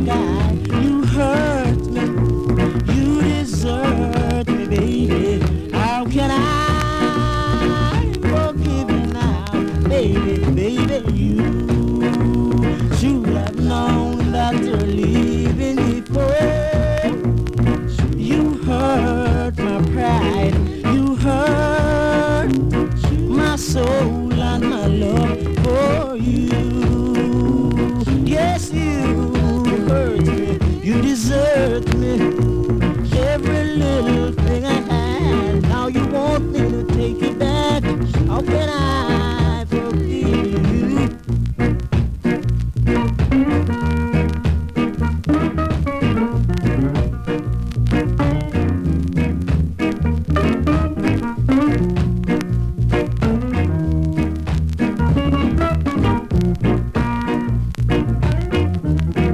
die. You hurt me, you desert me, baby. How can I forgive you now, baby, baby? You should have known that you're leaving me for. You hurt my pride, you hurt my soul and my love for you. Yes, you hurt me, you desert me.